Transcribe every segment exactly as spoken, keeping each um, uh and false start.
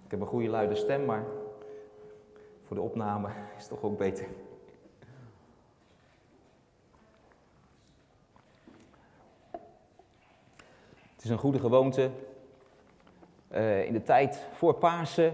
Ik heb een goede luide stem, maar voor de opname is het toch ook beter. Het is een goede gewoonte uh, in de tijd voor Pasen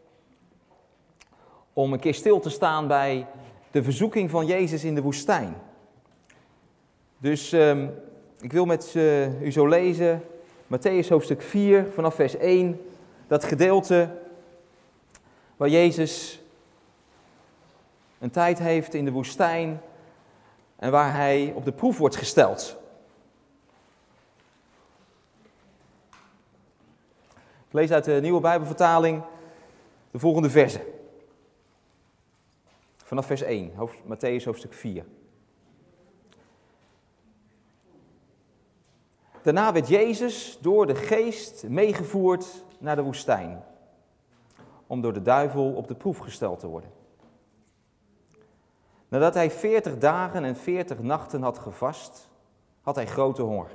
om een keer stil te staan bij de verzoeking van Jezus in de woestijn. Dus um, ik wil met uh, u zo lezen, Mattheüs hoofdstuk vier, vanaf vers één, dat gedeelte waar Jezus een tijd heeft in de woestijn en waar hij op de proef wordt gesteld. Ik lees uit de Nieuwe Bijbelvertaling de volgende verzen. Vanaf vers één, Mattheüs hoofdstuk vier. Daarna werd Jezus door de geest meegevoerd naar de woestijn, om door de duivel op de proef gesteld te worden. Nadat hij veertig dagen en veertig nachten had gevast, had hij grote honger.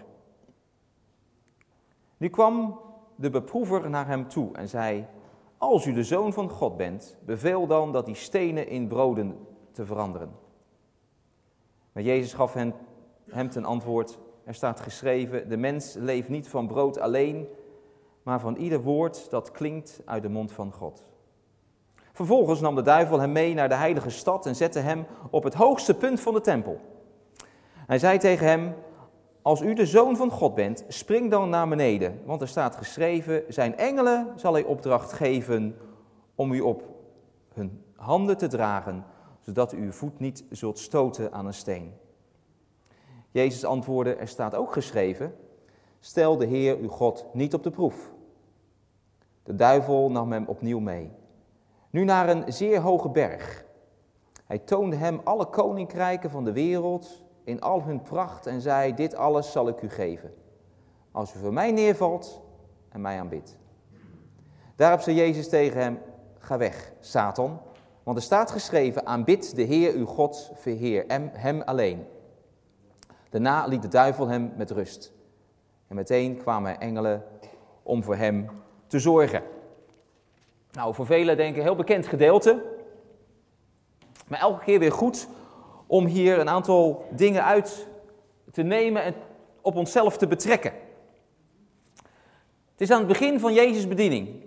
Nu kwam de beproever naar hem toe en zei: als u de Zoon van God bent, beveel dan dat die stenen in broden te veranderen. Maar Jezus gaf hen, hem ten antwoord: er staat geschreven, de mens leeft niet van brood alleen, maar van ieder woord dat klinkt uit de mond van God. Vervolgens nam de duivel hem mee naar de heilige stad en zette hem op het hoogste punt van de tempel. Hij zei tegen hem: als u de Zoon van God bent, spring dan naar beneden, want er staat geschreven, zijn engelen zal hij opdracht geven om u op hun handen te dragen, zodat u uw voet niet zult stoten aan een steen. Jezus antwoordde: er staat ook geschreven, stel de Heer uw God niet op de proef. De duivel nam hem opnieuw mee, nu naar een zeer hoge berg. Hij toonde hem alle koninkrijken van de wereld in al hun pracht en zei: dit alles zal ik u geven, als u voor mij neervalt en mij aanbidt. Daarop zei Jezus tegen hem: ga weg, Satan, want er staat geschreven, aanbid de Heer uw God, verheer hem, hem alleen. Daarna liet de duivel hem met rust. En meteen kwamen er engelen om voor hem te zorgen. Nou, voor velen denk ik een heel bekend gedeelte. Maar elke keer weer goed om hier een aantal dingen uit te nemen en op onszelf te betrekken. Het is aan het begin van Jezus' bediening.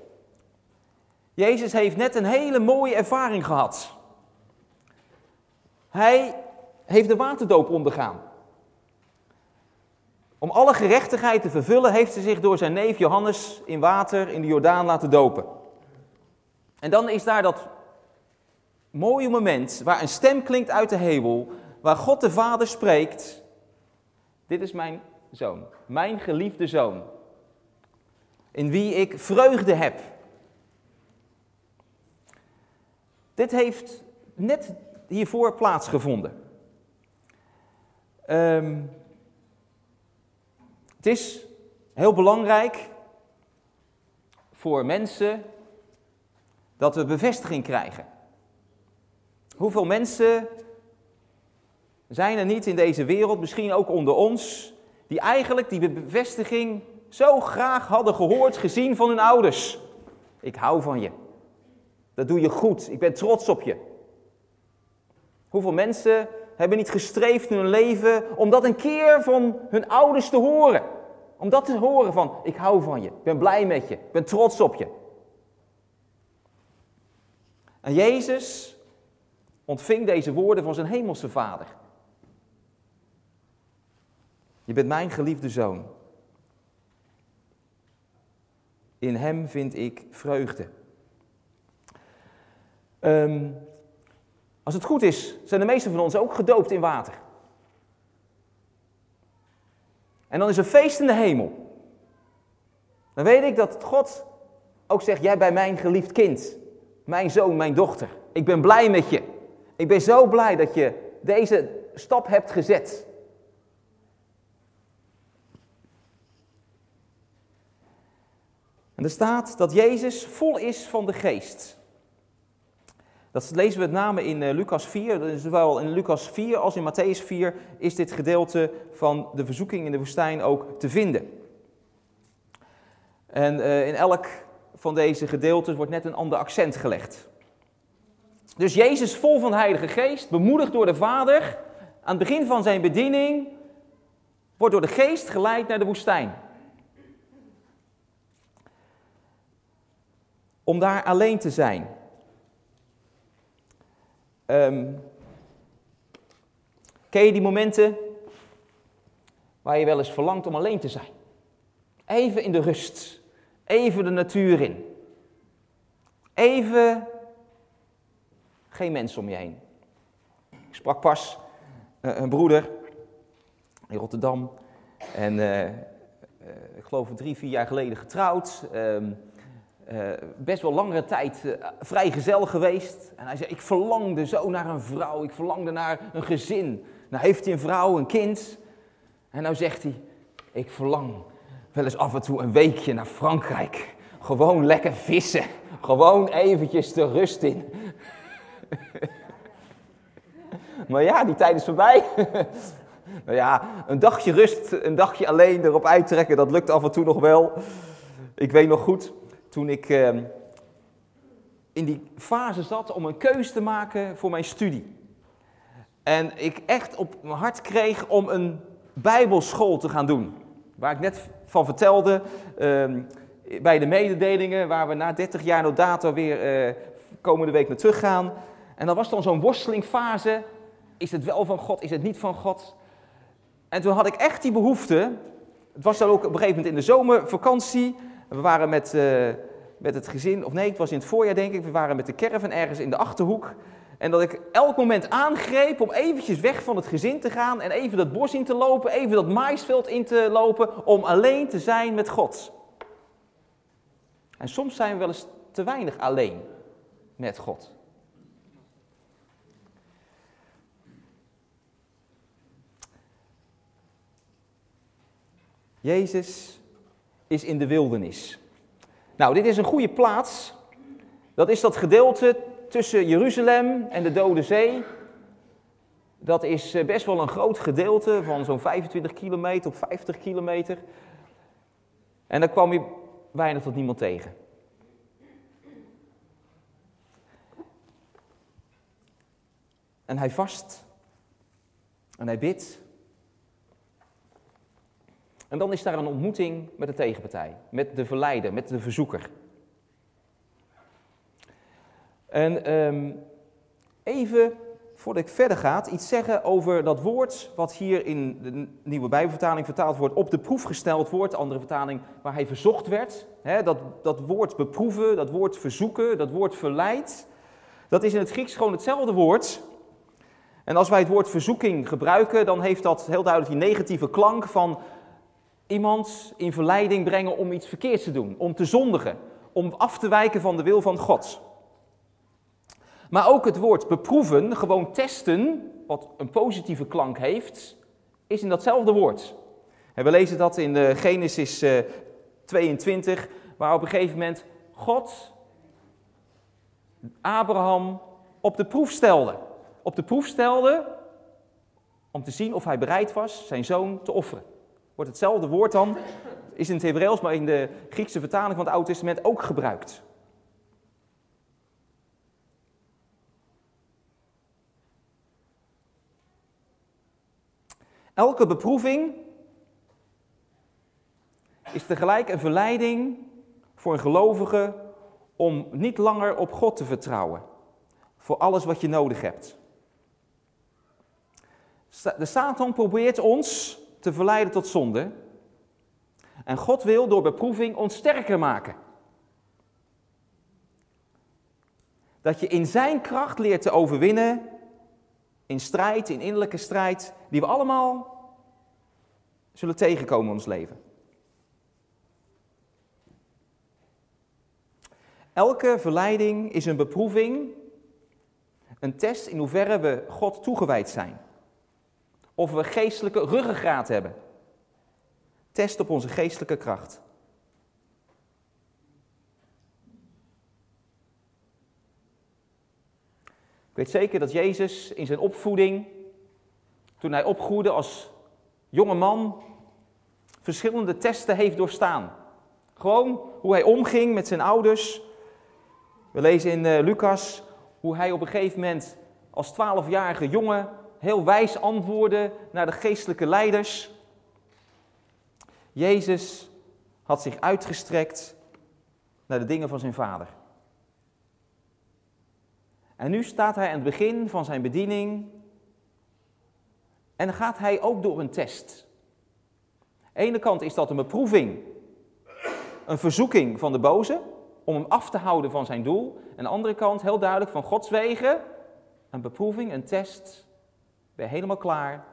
Jezus heeft net een hele mooie ervaring gehad. Hij heeft de waterdoop ondergaan. Om alle gerechtigheid te vervullen heeft hij zich door zijn neef Johannes in water in de Jordaan laten dopen. En dan is daar dat mooie moment waar een stem klinkt uit de hemel, waar God de Vader spreekt: dit is mijn zoon, mijn geliefde zoon, in wie ik vreugde heb. Dit heeft net hiervoor plaatsgevonden. Um, het is heel belangrijk voor mensen dat we bevestiging krijgen. Hoeveel mensen zijn er niet in deze wereld, misschien ook onder ons, die eigenlijk die bevestiging zo graag hadden gehoord, gezien van hun ouders. Ik hou van je. Dat doe je goed. Ik ben trots op je. Hoeveel mensen hebben niet gestreefd in hun leven om dat een keer van hun ouders te horen. Om dat te horen van, ik hou van je, ik ben blij met je, ik ben trots op je. En Jezus ontving deze woorden van zijn hemelse Vader. Je bent mijn geliefde zoon. In hem vind ik vreugde. Um, als het goed is, zijn de meesten van ons ook gedoopt in water. En dan is er feest in de hemel. Dan weet ik dat God ook zegt: jij bent mijn geliefd kind. Mijn zoon, mijn dochter. Ik ben blij met je. Ik ben zo blij dat je deze stap hebt gezet. En er staat dat Jezus vol is van de geest. Dat lezen we met name in uh, Lucas vier. Dus zowel in Lucas vier als in Mattheüs vier is dit gedeelte van de verzoeking in de woestijn ook te vinden. En uh, in elk van deze gedeeltes wordt net een ander accent gelegd. Dus Jezus, vol van de Heilige Geest, bemoedigd door de Vader, aan het begin van zijn bediening, wordt door de Geest geleid naar de woestijn. Om daar alleen te zijn. Um, ken je die momenten waar je wel eens verlangt om alleen te zijn? Even in de rust. Even de natuur in. Even geen mens om je heen. Ik sprak pas uh, een broeder in Rotterdam. En uh, uh, ik geloof drie, vier jaar geleden getrouwd. Uh, uh, best wel langere tijd uh, vrij gezellig geweest. En hij zei, ik verlangde zo naar een vrouw. Ik verlangde naar een gezin. Nou heeft hij een vrouw, een kind. En nou zegt hij, ik verlang wel eens af en toe een weekje naar Frankrijk. Gewoon lekker vissen. Gewoon eventjes de rust in. Maar ja, die tijd is voorbij. Nou ja, een dagje rust, een dagje alleen erop uittrekken, dat lukt af en toe nog wel. Ik weet nog goed, toen ik uh, in die fase zat om een keus te maken voor mijn studie. En ik echt op mijn hart kreeg om een bijbelschool te gaan doen. Waar ik net van vertelde, uh, bij de mededelingen, waar we na dertig jaar no dato weer uh, komende week naar terug gaan. En dan was dan zo'n worstelingfase. Is het wel van God, is het niet van God? En toen had ik echt die behoefte. Het was dan ook op een gegeven moment in de zomervakantie. We waren met, uh, met het gezin, of nee, het was in het voorjaar denk ik. We waren met de caravan ergens in de Achterhoek. En dat ik elk moment aangreep om eventjes weg van het gezin te gaan. En even dat bos in te lopen, even dat maïsveld in te lopen. Om alleen te zijn met God. En soms zijn we wel eens te weinig alleen met God. Jezus is in de wildernis. Nou, dit is een goede plaats. Dat is dat gedeelte tussen Jeruzalem en de Dode Zee. Dat is best wel een groot gedeelte van zo'n vijfentwintig kilometer op vijftig kilometer. En daar kwam je weinig tot niemand tegen. En hij vast. En hij bidt. En dan is daar een ontmoeting met de tegenpartij, met de verleider, met de verzoeker. En um, even, voordat ik verder ga, iets zeggen over dat woord wat hier in de Nieuwe Bijbelvertaling vertaald wordt, op de proef gesteld wordt, andere vertaling waar hij verzocht werd. Hè, dat, dat woord beproeven, dat woord verzoeken, dat woord verleid, dat is in het Grieks gewoon hetzelfde woord. En als wij het woord verzoeking gebruiken, dan heeft dat heel duidelijk die negatieve klank van iemand in verleiding brengen om iets verkeerds te doen, om te zondigen, om af te wijken van de wil van God. Maar ook het woord beproeven, gewoon testen, wat een positieve klank heeft, is in datzelfde woord. En we lezen dat in de Genesis tweeëntwintig, waar op een gegeven moment God Abraham op de proef stelde. Op de proef stelde om te zien of hij bereid was zijn zoon te offeren. Wordt hetzelfde woord dan, is in het Hebreeuws, maar in de Griekse vertaling van het Oude Testament ook gebruikt. Elke beproeving is tegelijk een verleiding voor een gelovige om niet langer op God te vertrouwen. Voor alles wat je nodig hebt. De Satan probeert ons te verleiden tot zonde. En God wil door beproeving ons sterker maken. Dat je in zijn kracht leert te overwinnen in strijd, in innerlijke strijd, die we allemaal zullen tegenkomen in ons leven. Elke verleiding is een beproeving, een test in hoeverre we God toegewijd zijn. Of we geestelijke ruggengraat hebben. Test op onze geestelijke kracht. Ik weet zeker dat Jezus in zijn opvoeding, toen hij opgroeide als jonge man, verschillende testen heeft doorstaan. Gewoon hoe hij omging met zijn ouders. We lezen in uh, Lucas hoe hij op een gegeven moment als twaalfjarige jongen heel wijs antwoordde naar de geestelijke leiders. Jezus had zich uitgestrekt naar de dingen van zijn vader. En nu staat hij aan het begin van zijn bediening en dan gaat hij ook door een test. Aan de ene kant is dat een beproeving, een verzoeking van de boze om hem af te houden van zijn doel. Aan de andere kant heel duidelijk van Gods wegen, een beproeving, een test. Ben je helemaal klaar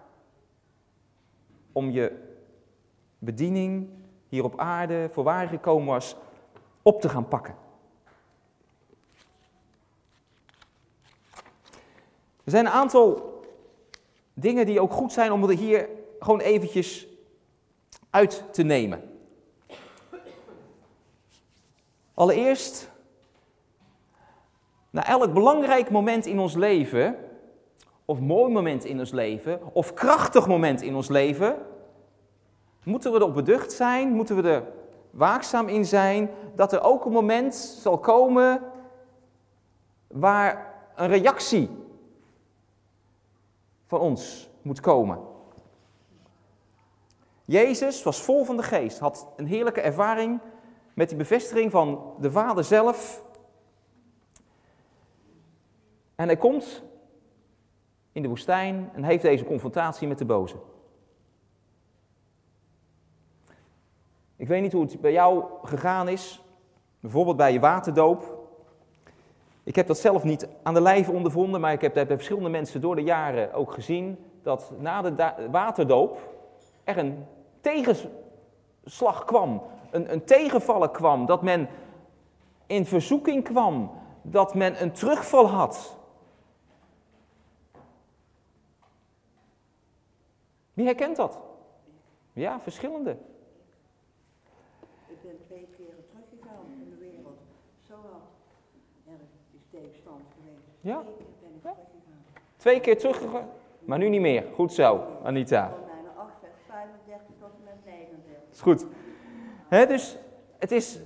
om je bediening hier op aarde, voor waar je gekomen was, op te gaan pakken. Er zijn een aantal dingen die ook goed zijn om er hier gewoon eventjes uit te nemen. Allereerst, na elk belangrijk moment in ons leven, of mooi moment in ons leven, of krachtig moment in ons leven, moeten we erop beducht zijn, moeten we er waakzaam in zijn, dat er ook een moment zal komen waar een reactie van ons moet komen. Jezus was vol van de geest, had een heerlijke ervaring met die bevestiging van de Vader zelf. En hij komt in de woestijn en heeft deze confrontatie met de boze. Ik weet niet hoe het bij jou gegaan is, bijvoorbeeld bij je waterdoop. Ik heb dat zelf niet aan de lijve ondervonden, maar ik heb bij verschillende mensen door de jaren ook gezien dat na de da- waterdoop er een tegenslag kwam, een, een tegenvallen kwam, dat men in verzoeking kwam, dat men een terugval had. Wie herkent dat? Ja, verschillende. Ik ben twee keer teruggegaan in de wereld. Zo erg is tegenstand geweest. Ja? Twee keer ben ik Ja. teruggegaan. Twee keer teruggegaan, maar nu niet meer. Goed zo, Anita. Van bijna acht, vijfendertig tot en met negenendertig. Is goed. He, dus het is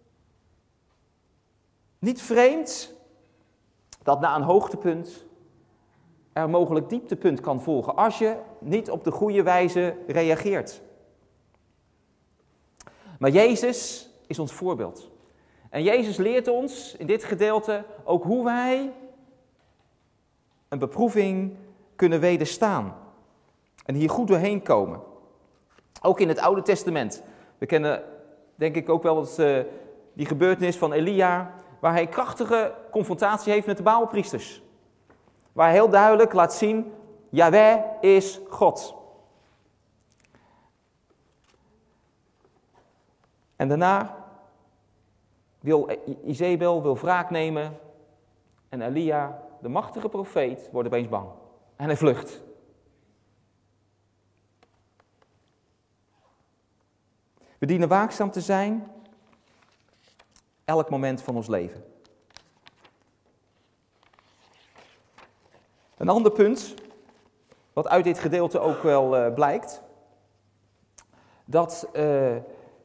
niet vreemd dat na een hoogtepunt er mogelijk dieptepunt kan volgen als je niet op de goede wijze reageert. Maar Jezus is ons voorbeeld. En Jezus leert ons in dit gedeelte ook hoe wij een beproeving kunnen wederstaan. En hier goed doorheen komen. Ook in het Oude Testament. We kennen denk ik ook wel eens, uh, die gebeurtenis van Elia, waar hij krachtige confrontatie heeft met de Baalpriesters. Waar hij heel duidelijk laat zien, Jahweh is God. En daarna wil Izebel wil wraak nemen en Elia, de machtige profeet, wordt opeens bang. En hij vlucht. We dienen waakzaam te zijn, elk moment van ons leven. Een ander punt, wat uit dit gedeelte ook wel uh, blijkt, dat uh,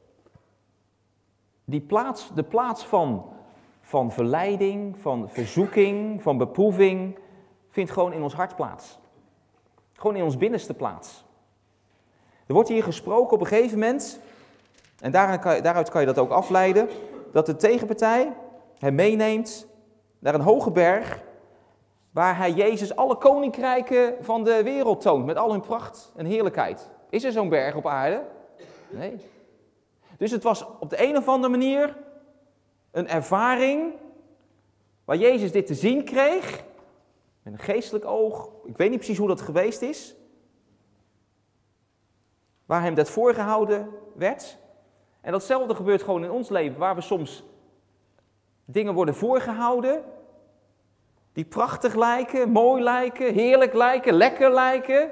die plaats, de plaats van, van verleiding, van verzoeking, van beproeving, vindt gewoon in ons hart plaats. Gewoon in ons binnenste plaats. Er wordt hier gesproken op een gegeven moment, en daaruit kan, daaruit kan je dat ook afleiden, dat de tegenpartij hem meeneemt naar een hoge berg, waar hij Jezus alle koninkrijken van de wereld toont, met al hun pracht en heerlijkheid. Is er zo'n berg op aarde? Nee. Dus het was op de een of andere manier een ervaring waar Jezus dit te zien kreeg, met een geestelijk oog. Ik weet niet precies hoe dat geweest is. Waar hem dat voorgehouden werd. En datzelfde gebeurt gewoon in ons leven, waar we soms dingen worden voorgehouden die prachtig lijken, mooi lijken, heerlijk lijken, lekker lijken.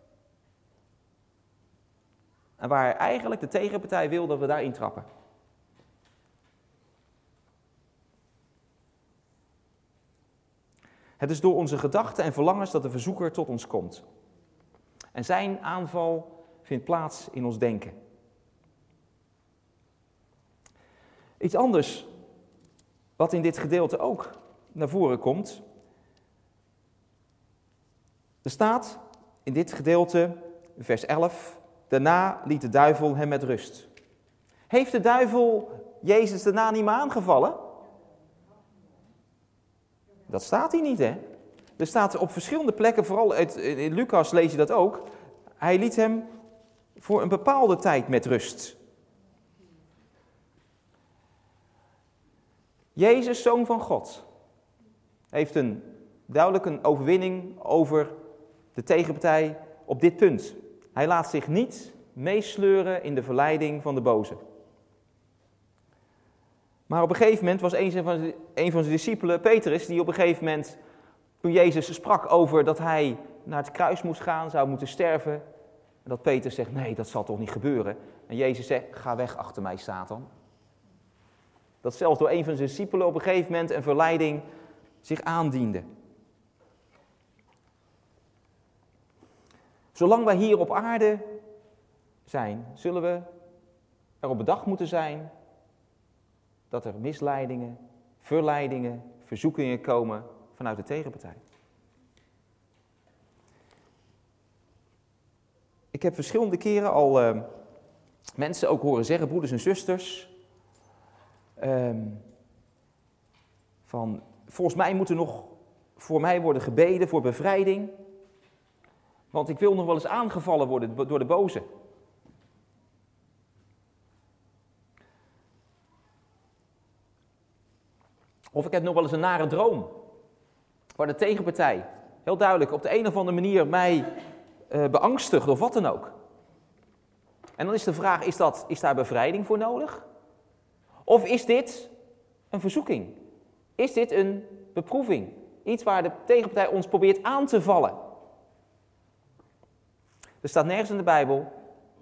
En waar eigenlijk de tegenpartij wil dat we daarin trappen. Het is door onze gedachten en verlangens dat de verzoeker tot ons komt. En zijn aanval vindt plaats in ons denken. Iets anders wat in dit gedeelte ook naar voren komt. Er staat in dit gedeelte, vers elf, daarna liet de duivel hem met rust. Heeft de duivel Jezus daarna niet meer aangevallen? Dat staat hier niet, hè? Er staat op verschillende plekken, vooral uit, in Lucas lees je dat ook. Hij liet hem voor een bepaalde tijd met rust. Jezus, Zoon van God, heeft een duidelijk een overwinning over de tegenpartij op dit punt. Hij laat zich niet meesleuren in de verleiding van de boze. Maar op een gegeven moment was een van, een van zijn discipelen, Petrus, die op een gegeven moment, toen Jezus sprak over dat hij naar het kruis moest gaan, zou moeten sterven, en dat Petrus zegt, nee, dat zal toch niet gebeuren. En Jezus zegt, ga weg achter mij, Satan. Dat zelfs door een van zijn discipelen op een gegeven moment een verleiding zich aandiende. Zolang wij hier op aarde zijn, zullen we erop bedacht moeten zijn dat er misleidingen, verleidingen, verzoekingen komen vanuit de tegenpartij. Ik heb verschillende keren al uh, mensen ook horen zeggen, broeders en zusters, um, van volgens mij moet er nog voor mij worden gebeden voor bevrijding, want ik wil nog wel eens aangevallen worden door de boze. Of ik heb nog wel eens een nare droom, waar de tegenpartij heel duidelijk op de een of andere manier mij uh, beangstigt of wat dan ook. En dan is de vraag, is, dat, is daar bevrijding voor nodig? Of is dit een verzoeking? Is dit een beproeving? Iets waar de tegenpartij ons probeert aan te vallen? Er staat nergens in de Bijbel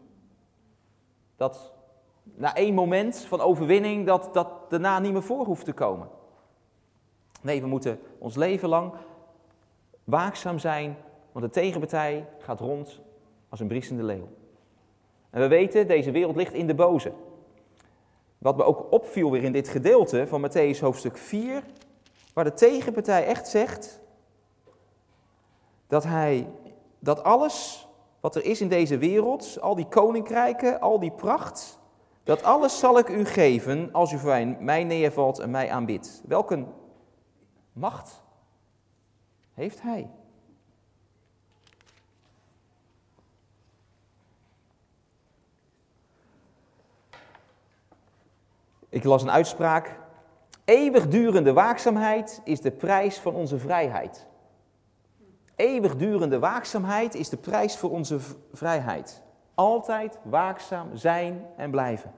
dat na één moment van overwinning dat dat daarna niet meer voor hoeft te komen. Nee, we moeten ons leven lang waakzaam zijn, want de tegenpartij gaat rond als een briesende leeuw. En we weten, deze wereld ligt in de boze. Wat me ook opviel weer in dit gedeelte van Mattheüs hoofdstuk vier, waar de tegenpartij echt zegt dat hij, dat alles wat er is in deze wereld, al die koninkrijken, al die pracht, dat alles zal ik u geven als u voor mij neervalt en mij aanbidt. Welke macht heeft hij? Ik las een uitspraak. Eeuwigdurende waakzaamheid is de prijs van onze vrijheid. Eeuwigdurende waakzaamheid is de prijs voor onze v- vrijheid. Altijd waakzaam zijn en blijven.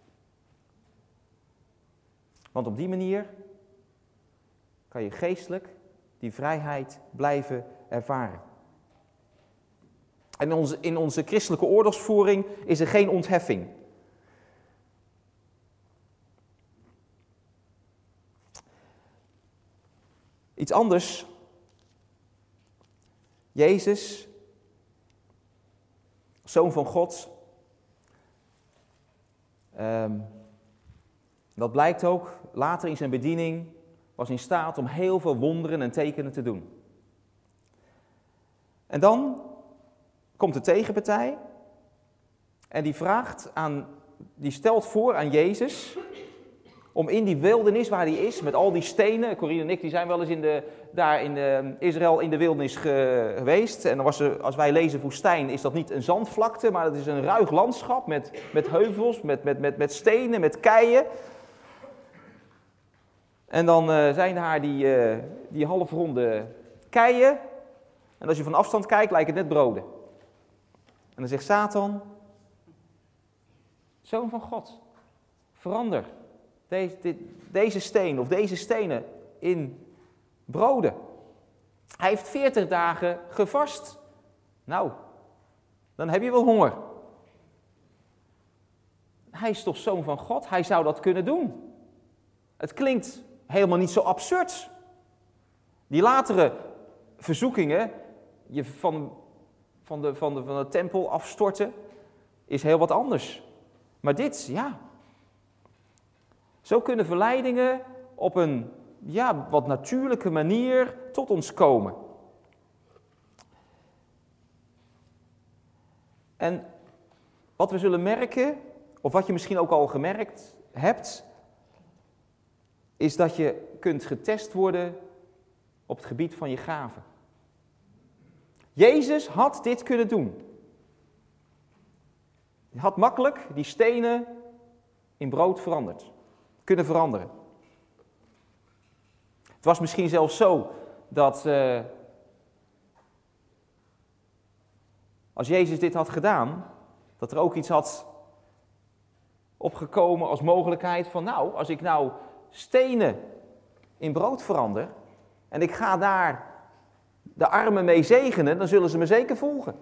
Want op die manier kan je geestelijk die vrijheid blijven ervaren. En in onze, in onze christelijke oorlogsvoering is er geen ontheffing. Iets anders. Jezus, Zoon van God, um, dat blijkt ook later in zijn bediening, was in staat om heel veel wonderen en tekenen te doen. En dan komt de tegenpartij en die vraagt aan, die stelt voor aan Jezus om in die wildernis waar hij is, met al die stenen, Corine en ik, die zijn wel eens in de, daar in de, Israël in de wildernis ge, geweest. En dan was er, als wij lezen woestijn, is dat niet een zandvlakte, maar dat is een ruig landschap met, met heuvels, met, met, met, met stenen, met keien. En dan uh, zijn daar die, uh, die halfronde keien. En als je van afstand kijkt, lijkt het net broden. En dan zegt Satan, Zoon van God, verander deze, dit, deze steen of deze stenen in broden. Hij heeft veertig dagen gevast. Nou, dan heb je wel honger. Hij is toch Zoon van God? Hij zou dat kunnen doen. Het klinkt helemaal niet zo absurd. Die latere verzoekingen, je van, van, de, van, de, van de tempel afstorten, is heel wat anders. Maar dit, ja. Zo kunnen verleidingen op een ja, wat natuurlijke manier tot ons komen. En wat we zullen merken, of wat je misschien ook al gemerkt hebt, is dat je kunt getest worden op het gebied van je gaven. Jezus had dit kunnen doen. Hij had makkelijk die stenen in brood veranderd, kunnen veranderen. Het was misschien zelfs zo dat uh, als Jezus dit had gedaan, dat er ook iets had opgekomen als mogelijkheid van nou, als ik nou stenen in brood verander en ik ga daar de armen mee zegenen, dan zullen ze me zeker volgen.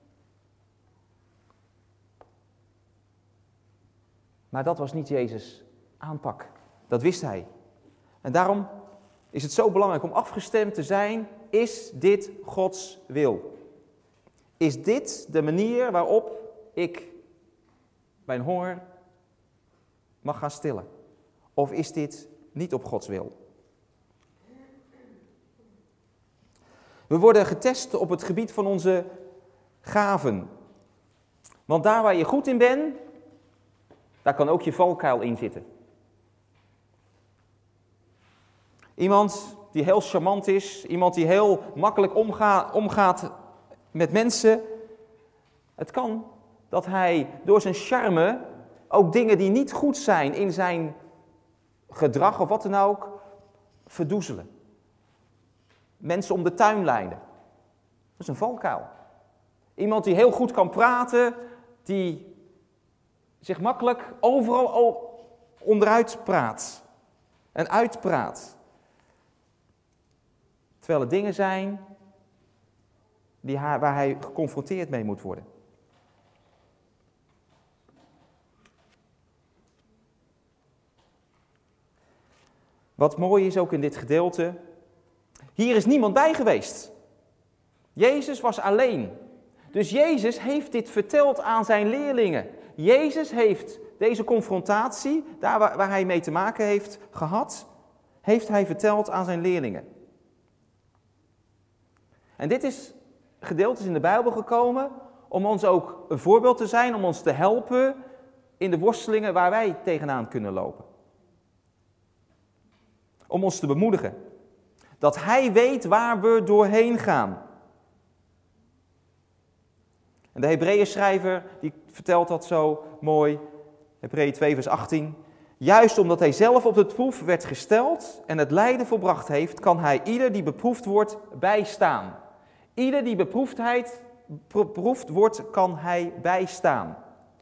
Maar dat was niet Jezus' aanpak. Dat wist hij. En daarom is het zo belangrijk om afgestemd te zijn. Is dit Gods wil? Is dit de manier waarop ik mijn honger mag gaan stillen? Of is dit niet op Gods wil? We worden getest op het gebied van onze gaven. Want daar waar je goed in bent, daar kan ook je valkuil in zitten. Iemand die heel charmant is, iemand die heel makkelijk omga, omgaat met mensen. Het kan dat hij door zijn charme ook dingen die niet goed zijn in zijn gedrag of wat dan ook, verdoezelen. Mensen om de tuin leiden. Dat is een valkuil. Iemand die heel goed kan praten, die zich makkelijk overal onderuit praat en uitpraat. Terwijl er dingen zijn die hij, waar hij geconfronteerd mee moet worden. Wat mooi is ook in dit gedeelte, hier is niemand bij geweest. Jezus was alleen. Dus Jezus heeft dit verteld aan zijn leerlingen. Jezus heeft deze confrontatie, daar waar, waar hij mee te maken heeft gehad, heeft hij verteld aan zijn leerlingen. En dit is gedeeltes in de Bijbel gekomen om ons ook een voorbeeld te zijn, om ons te helpen in de worstelingen waar wij tegenaan kunnen lopen. Om ons te bemoedigen. Dat hij weet waar we doorheen gaan. En de Hebreeënschrijver die vertelt dat zo mooi. Hebreeën twee vers achttien. Juist omdat hij zelf op de proef werd gesteld en het lijden volbracht heeft, kan hij ieder die beproefd wordt bijstaan. Ieder die beproefdheid beproefd wordt, kan hij bijstaan.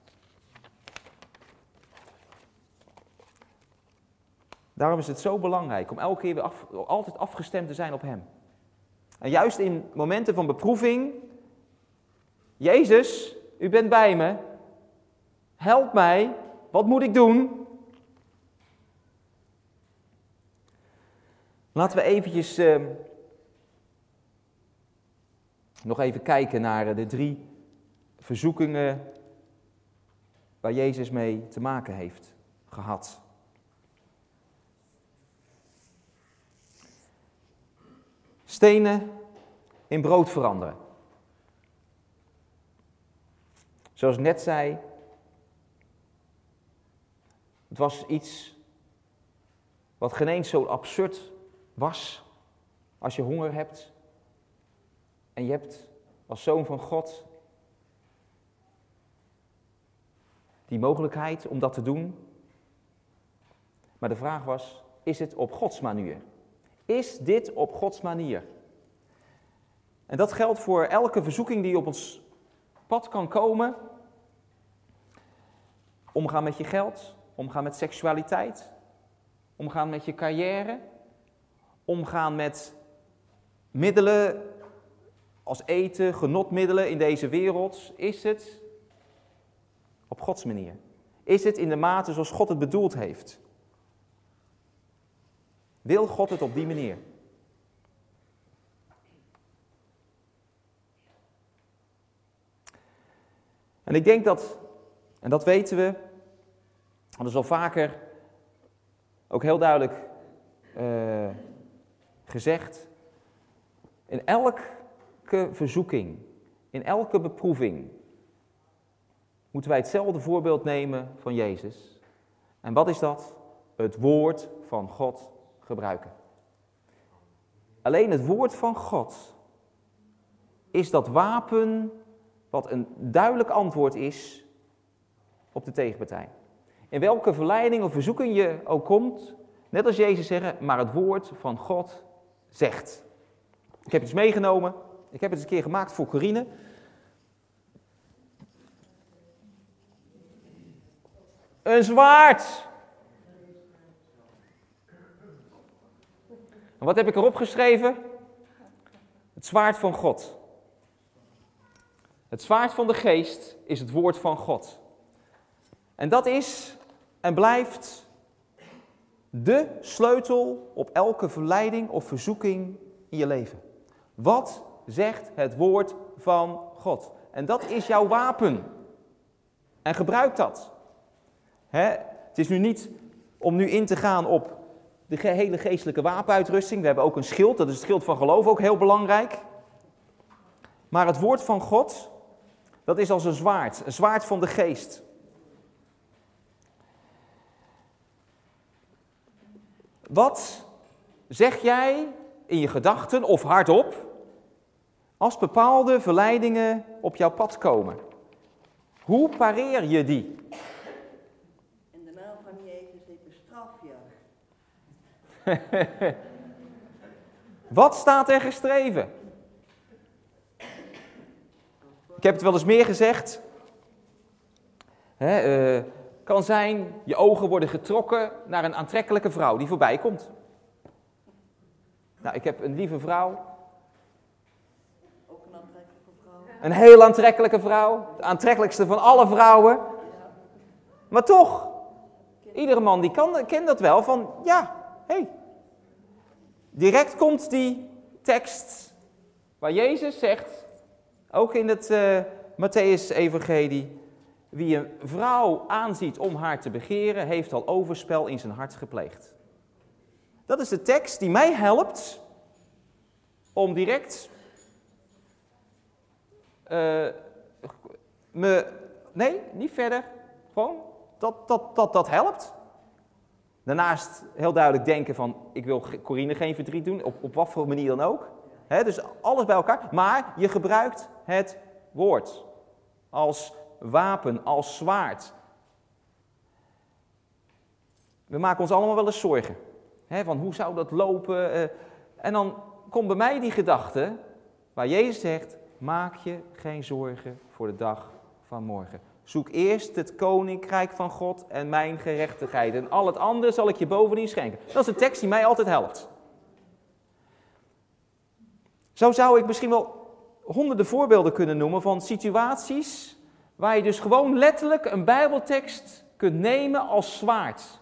Daarom is het zo belangrijk om elke keer weer af, altijd afgestemd te zijn op hem. En juist in momenten van beproeving, Jezus, u bent bij me, help mij, wat moet ik doen? Laten we eventjes uh, nog even kijken naar de drie verzoekingen waar Jezus mee te maken heeft gehad. Stenen in brood veranderen. Zoals ik net zei, het was iets wat geen eens zo absurd was als je honger hebt en je hebt als zoon van God die mogelijkheid om dat te doen. Maar de vraag was, is het op Gods manier? Is dit op Gods manier? En dat geldt voor elke verzoeking die op ons pad kan komen. Omgaan met je geld, omgaan met seksualiteit, omgaan met je carrière, omgaan met middelen als eten, genotmiddelen in deze wereld. Is het op Gods manier? Is het in de mate zoals God het bedoeld heeft? Wil God het op die manier? En ik denk dat, en dat weten we, dat is al vaker ook heel duidelijk uh, gezegd. In elke verzoeking, in elke beproeving, moeten wij hetzelfde voorbeeld nemen van Jezus. En wat is dat? Het woord van God gebruiken. Alleen het woord van God is dat wapen wat een duidelijk antwoord is op de tegenpartij. In welke verleiding of verzoeking je ook komt, net als Jezus zeggen, maar het woord van God zegt. Ik heb iets meegenomen, ik heb het eens een keer gemaakt voor Corine. Een zwaard! En wat heb ik erop geschreven? Het zwaard van God. Het zwaard van de geest is het woord van God. En dat is en blijft de sleutel op elke verleiding of verzoeking in je leven. Wat zegt het woord van God? En dat is jouw wapen. En gebruik dat. Hè? Het is nu niet om nu in te gaan op de hele geestelijke wapenuitrusting. We hebben ook een schild, dat is het schild van geloof, ook heel belangrijk. Maar het woord van God, dat is als een zwaard, een zwaard van de geest. Wat zeg jij in je gedachten of hardop als bepaalde verleidingen op jouw pad komen? Hoe pareer je die? In de naam van Jezus, ik bestraf je. Wat staat er geschreven? Ik heb het wel eens meer gezegd. Hè, uh, kan zijn, je ogen worden getrokken naar een aantrekkelijke vrouw die voorbij komt. Nou, ik heb een lieve vrouw. Ook een aantrekkelijke vrouw. Een heel aantrekkelijke vrouw. De aantrekkelijkste van alle vrouwen. Maar toch, iedere man die kan, kent dat wel van, ja, hé. Hey. Direct komt die tekst waar Jezus zegt, ook in het uh, Mattheüs-evangelie, wie een vrouw aanziet om haar te begeren, heeft al overspel in zijn hart gepleegd. Dat is de tekst die mij helpt om direct uh, me, nee, niet verder, gewoon, dat, dat, dat, dat helpt. Daarnaast heel duidelijk denken van, ik wil Corine geen verdriet doen, op, op wat voor manier dan ook. He, dus alles bij elkaar, maar je gebruikt het woord als wapen, als zwaard. We maken ons allemaal wel eens zorgen. He, van hoe zou dat lopen? Uh, en dan komt bij mij die gedachte, waar Jezus zegt, maak je geen zorgen voor de dag van morgen. Zoek eerst het koninkrijk van God en mijn gerechtigheid. En al het andere zal ik je bovendien schenken. Dat is de tekst die mij altijd helpt. Zo zou ik misschien wel honderden voorbeelden kunnen noemen van situaties waar je dus gewoon letterlijk een Bijbeltekst kunt nemen als zwaard.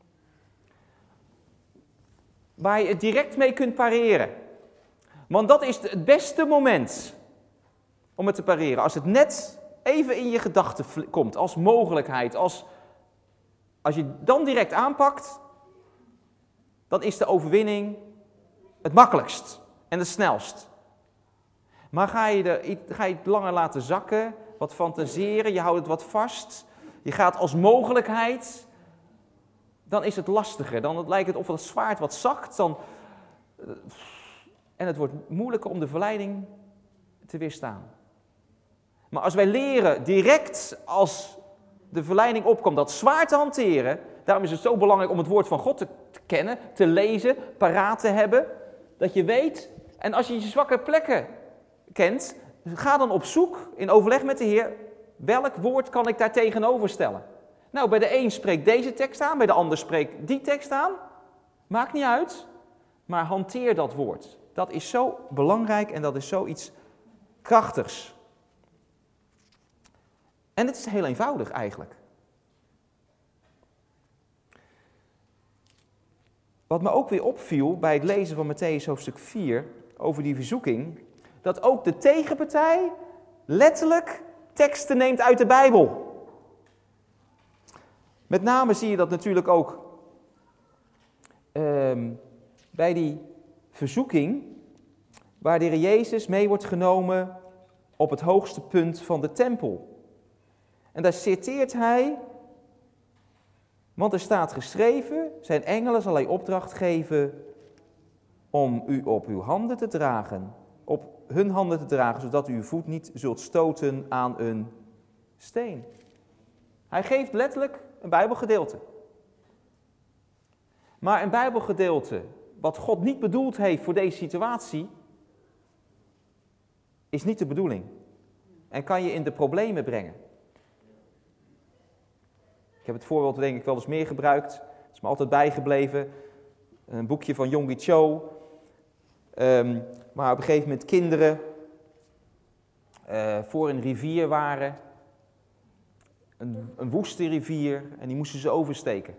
Waar je het direct mee kunt pareren. Want dat is het beste moment om het te pareren. Als het net even in je gedachten komt, als mogelijkheid. Als, als je dan direct aanpakt, dan is de overwinning het makkelijkst en het snelst. Maar ga je, er, ga je het langer laten zakken, wat fantaseren, je houdt het wat vast, je gaat als mogelijkheid, dan is het lastiger. Dan lijkt het of het zwaard wat zakt, dan, en het wordt moeilijker om de verleiding te weerstaan. Maar als wij leren direct als de verleiding opkomt dat zwaard te hanteren, daarom is het zo belangrijk om het woord van God te, te kennen, te lezen, paraat te hebben, dat je weet, en als je je zwakke plekken kent, ga dan op zoek in overleg met de Heer, welk woord kan ik daar tegenover stellen? Nou, bij de een spreekt deze tekst aan, bij de ander spreekt die tekst aan. Maakt niet uit, maar hanteer dat woord. Dat is zo belangrijk en dat is zoiets krachtigs. En het is heel eenvoudig eigenlijk. Wat me ook weer opviel bij het lezen van Mattheüs hoofdstuk vier over die verzoeking, dat ook de tegenpartij letterlijk teksten neemt uit de Bijbel. Met name zie je dat natuurlijk ook um, bij die verzoeking waar de Heer Jezus mee wordt genomen op het hoogste punt van de tempel. En daar citeert hij, want er staat geschreven, zijn engelen zal hij opdracht geven om u op uw handen te dragen, op hun handen te dragen, zodat u uw voet niet zult stoten aan een steen. Hij geeft letterlijk een Bijbelgedeelte. Maar een Bijbelgedeelte wat God niet bedoeld heeft voor deze situatie, is niet de bedoeling. En kan je in de problemen brengen. Ik heb het voorbeeld denk ik wel eens meer gebruikt. Het is me altijd bijgebleven. Een boekje van Yonggi Cho. Um, waar op een gegeven moment kinderen uh, voor een rivier waren. Een, een woeste rivier. En die moesten ze oversteken.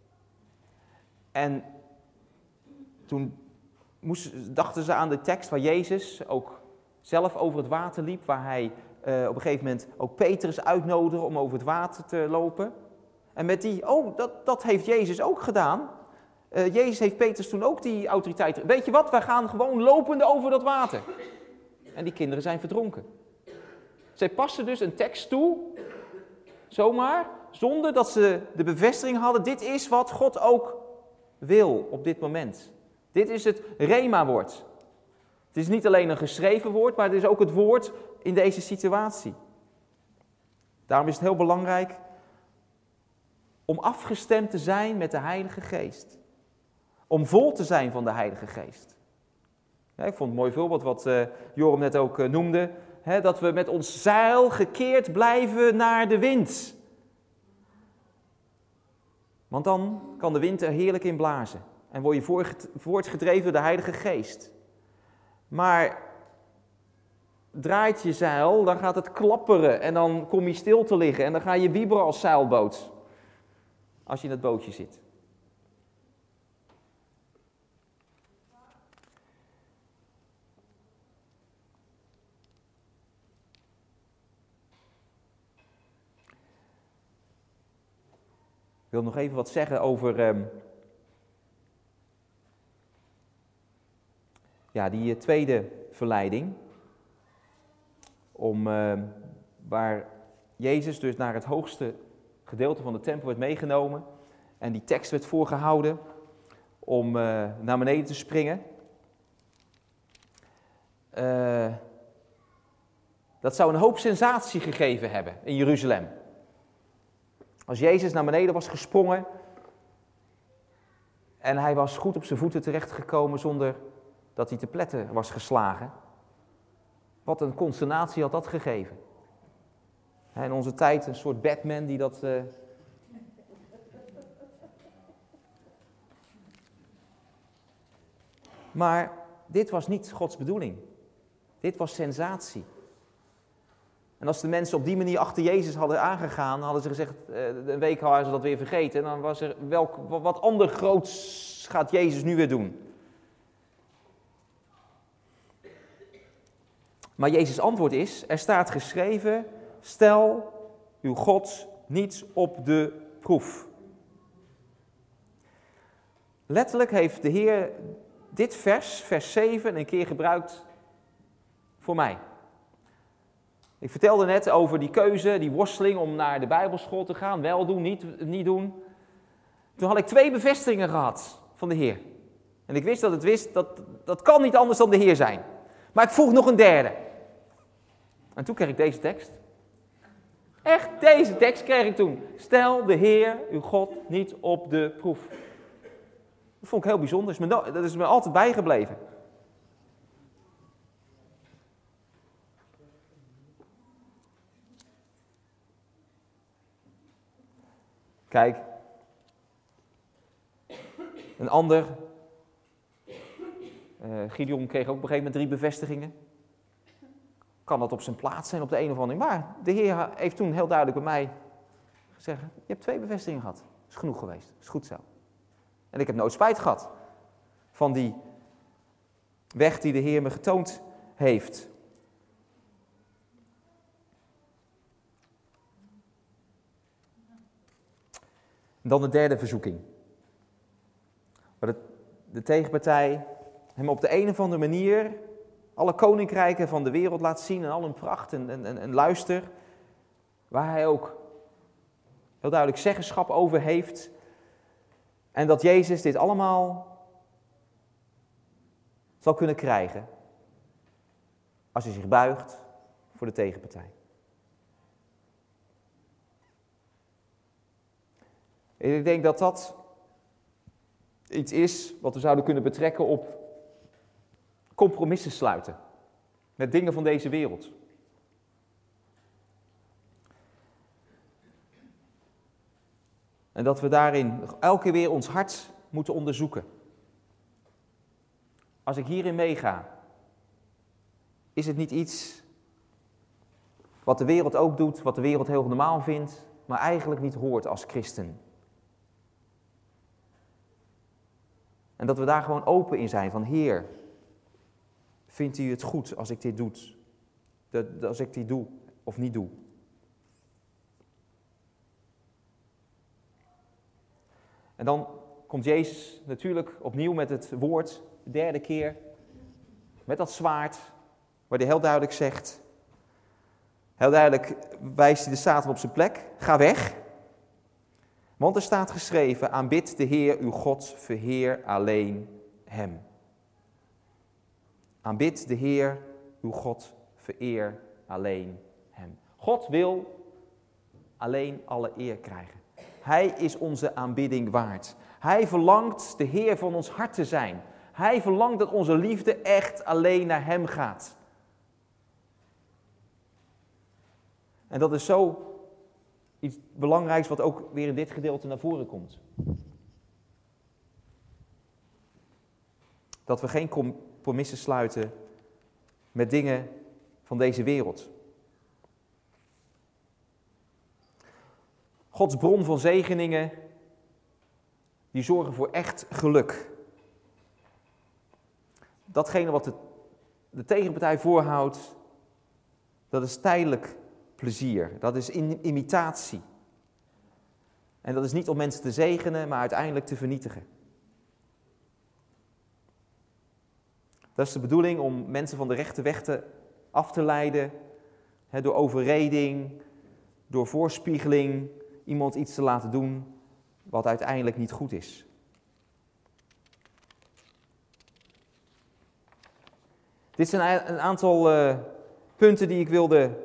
En toen moesten, dachten ze aan de tekst waar Jezus ook zelf over het water liep. Waar hij uh, op een gegeven moment ook Petrus uitnodigde om over het water te lopen. En met die, oh, dat, dat heeft Jezus ook gedaan. Uh, Jezus heeft Petrus toen ook die autoriteit. Weet je wat, wij gaan gewoon lopende over dat water. En die kinderen zijn verdronken. Zij passen dus een tekst toe, zomaar, zonder dat ze de bevestiging hadden. Dit is wat God ook wil op dit moment. Dit is het Rema-woord. Het is niet alleen een geschreven woord, maar het is ook het woord in deze situatie. Daarom is het heel belangrijk om afgestemd te zijn met de Heilige Geest. Om vol te zijn van de Heilige Geest. Ja, ik vond het een mooi voorbeeld wat uh, Joram net ook uh, noemde. Hè, dat we met ons zeil gekeerd blijven naar de wind. Want dan kan de wind er heerlijk in blazen. En word je voortgedreven door de Heilige Geest. Maar draait je zeil, dan gaat het klapperen. En dan kom je stil te liggen. En dan ga je wieberen als zeilboot. Als je in het bootje zit. Ik wil nog even wat zeggen over um, ja, die uh, tweede verleiding. Om, uh, waar Jezus dus naar het hoogste gedeelte van de tempel werd meegenomen. En die tekst werd voorgehouden om uh, naar beneden te springen. Uh, dat zou een hoop sensatie gegeven hebben in Jeruzalem. Als Jezus naar beneden was gesprongen en hij was goed op zijn voeten terechtgekomen zonder dat hij te pletten was geslagen. Wat een consternatie had dat gegeven. In onze tijd een soort Batman die dat... Uh... Maar dit was niet Gods bedoeling. Dit was sensatie. En als de mensen op die manier achter Jezus hadden aangegaan, hadden ze gezegd, uh, een week hadden ze dat weer vergeten. En dan was er, welk, wat ander groots gaat Jezus nu weer doen? Maar Jezus' antwoord is, er staat geschreven, stel uw God niet op de proef. Letterlijk heeft de Heer dit vers, vers zeven, een keer gebruikt voor mij. Ik vertelde net over die keuze, die worsteling om naar de Bijbelschool te gaan. Wel doen, niet, niet doen. Toen had ik twee bevestigingen gehad van de Heer. En ik wist dat het wist, dat, dat kan niet anders dan de Heer zijn. Maar ik vroeg nog een derde. En toen kreeg ik deze tekst. Echt, deze tekst kreeg ik toen. Stel de Heer, uw God, niet op de proef. Dat vond ik heel bijzonder. Dat is me altijd bijgebleven. Kijk, een ander, uh, Gideon kreeg ook op een gegeven moment drie bevestigingen. Kan dat op zijn plaats zijn op de een of andere manier. Maar de Heer heeft toen heel duidelijk bij mij gezegd, je hebt twee bevestigingen gehad. Dat is genoeg geweest, dat is goed zo. En ik heb nooit spijt gehad van die weg die de Heer me getoond heeft. En dan de derde verzoeking. Waar de de tegenpartij hem op de een of andere manier alle koninkrijken van de wereld laat zien en al hun pracht en, en, en luister, waar hij ook heel duidelijk zeggenschap over heeft. En dat Jezus dit allemaal zal kunnen krijgen als hij zich buigt voor de tegenpartij. En ik denk dat dat iets is wat we zouden kunnen betrekken op compromissen sluiten met dingen van deze wereld. En dat we daarin elke keer weer ons hart moeten onderzoeken. Als ik hierin meega, is het niet iets wat de wereld ook doet, wat de wereld heel normaal vindt, maar eigenlijk niet hoort als christen. En dat we daar gewoon open in zijn van, Heer, vindt u het goed als ik dit doe? Dat, als ik dit doe of niet doe? En dan komt Jezus natuurlijk opnieuw met het woord, de derde keer, met dat zwaard, waar hij heel duidelijk zegt, heel duidelijk wijst hij de Satan op zijn plek, ga weg. Want er staat geschreven, aanbid de Heer uw God, verheer alleen hem. Aanbid de Heer uw God, vereer alleen hem. God wil alleen alle eer krijgen. Hij is onze aanbidding waard. Hij verlangt de Heer van ons hart te zijn. Hij verlangt dat onze liefde echt alleen naar hem gaat. En dat is zo iets belangrijks wat ook weer in dit gedeelte naar voren komt. Dat we geen compromissen sluiten met dingen van deze wereld. Gods bron van zegeningen, die zorgen voor echt geluk. Datgene wat de, de tegenpartij voorhoudt, dat is tijdelijk plezier. Dat is in, imitatie. En dat is niet om mensen te zegenen, maar uiteindelijk te vernietigen. Dat is de bedoeling om mensen van de rechte weg te, af te leiden, hè, door overreding, door voorspiegeling, iemand iets te laten doen wat uiteindelijk niet goed is. Dit zijn een aantal uh, punten die ik wilde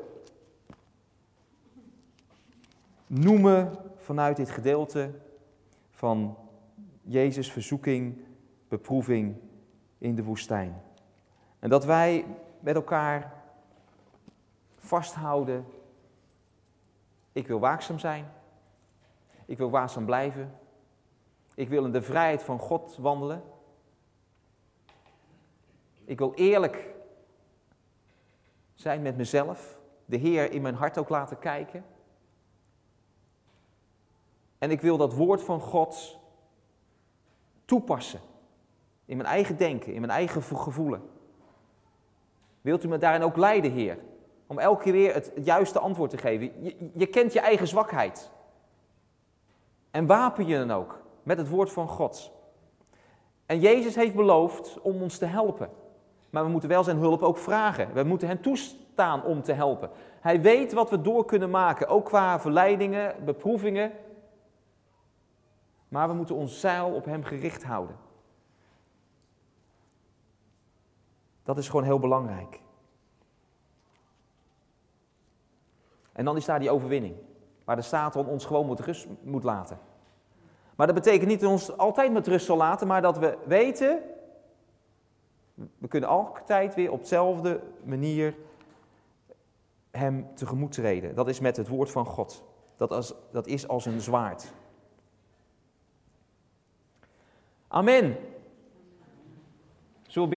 noemen vanuit dit gedeelte van Jezus' verzoeking, beproeving in de woestijn. En dat wij met elkaar vasthouden, ik wil waakzaam zijn, ik wil waakzaam blijven, ik wil in de vrijheid van God wandelen, ik wil eerlijk zijn met mezelf, de Heer in mijn hart ook laten kijken. En ik wil dat woord van God toepassen in mijn eigen denken, in mijn eigen gevoelen. Wilt u me daarin ook leiden, Heer? Om elke keer weer het juiste antwoord te geven. Je, je kent je eigen zwakheid. En wapen je dan ook met het woord van God. En Jezus heeft beloofd om ons te helpen. Maar we moeten wel zijn hulp ook vragen. We moeten hem toestaan om te helpen. Hij weet wat we door kunnen maken, ook qua verleidingen, beproevingen. Maar we moeten ons zeil op hem gericht houden. Dat is gewoon heel belangrijk. En dan is daar die overwinning, waar de Satan ons gewoon met rust moet laten. Maar dat betekent niet dat hij ons altijd met rust zal laten, maar dat we weten, we kunnen altijd weer op dezelfde manier hem tegemoet treden. Dat is met het woord van God. Dat, als, dat is als een zwaard. Amen. Zullen we